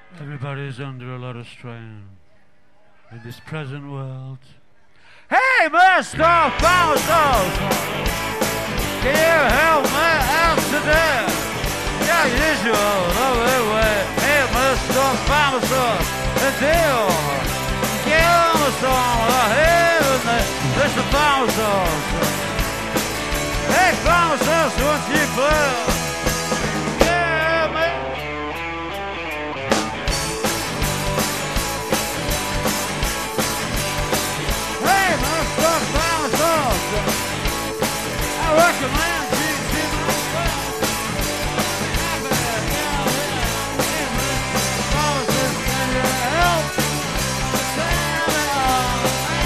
Everybody's under a lot of strain in this present world. Hey, Mr. Pharmacist, can you help me out today? Yeah, usual, way. Hey, Mr. Pharmacist, the deal. Give me some, hey, Mr. Pharmacist. Hey, Pharmacist, won't you please? I recommend you to myself. Pharmacist, can you help? Tell me all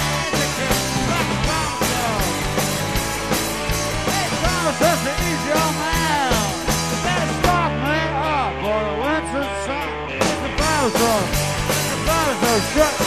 Hey, pharmacist, the easy old man. You better stop me up for the winter sun. The pharmacist, shut.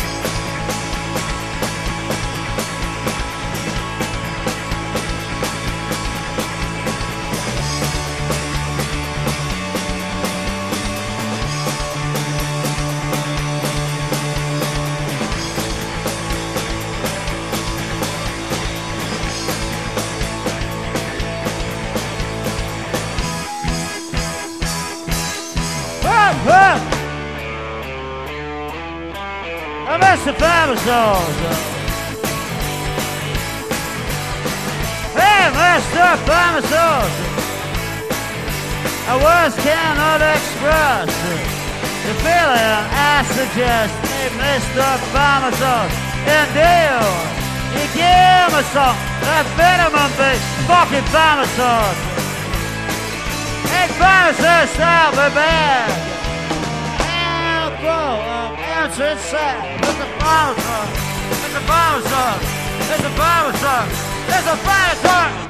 Mr. Pharmacist. Hey, Mr. Pharmacist. Words cannot express the feeling I suggest. Hey, Mr. Pharmacist. Indeed, you give me some that vitamin B fucking pharmacist. Hey, pharmacist, I'll be back. Inside, Mr. Pharmacist, Mr. Pharmacist, Mr. Pharmacist, Mr. Pharmacist.